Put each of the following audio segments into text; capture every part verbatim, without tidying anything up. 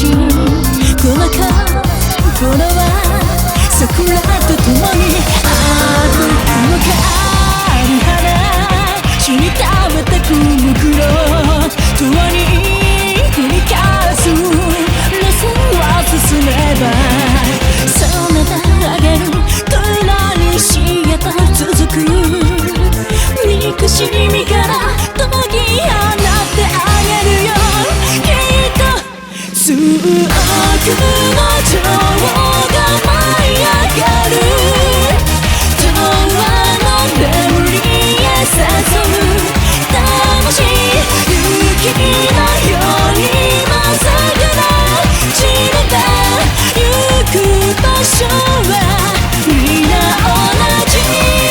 しこの頃は桜と共にあるのかり花死に食べた雲黒永遠に繰り返すレスは進めばそなたあげる暗い視野と続く憎しみから解き放ってあげるよきっと数億の情が舞い上がる永遠の眠りへ誘う魂雪のようにまっすぐな地で行く場所は皆同じ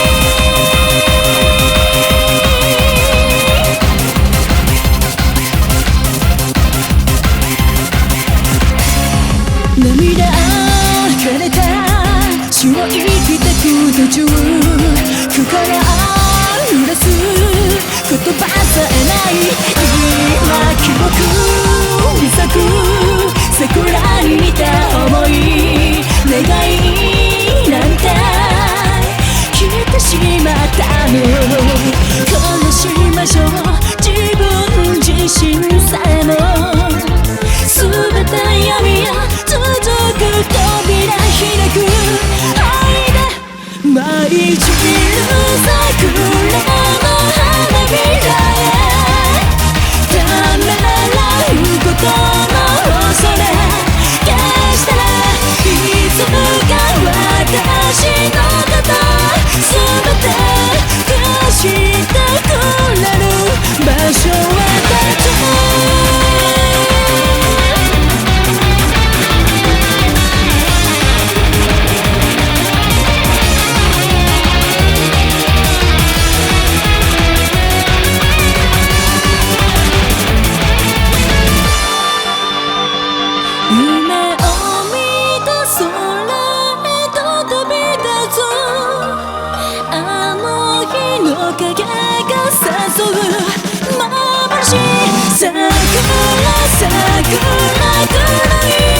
涙枯れた血を生きてく途中心揺らす言葉さえない今記憶に咲く桜に似た想い願いなんて消えてしまったのこの島所自分自身さえも全て闇や続く扉開く愛で舞い散る桜の花びらへためらうことの恐れ消したらいつか私のこと全て消してくれる場所へ立つ影が誘う眩しい桜桜黒い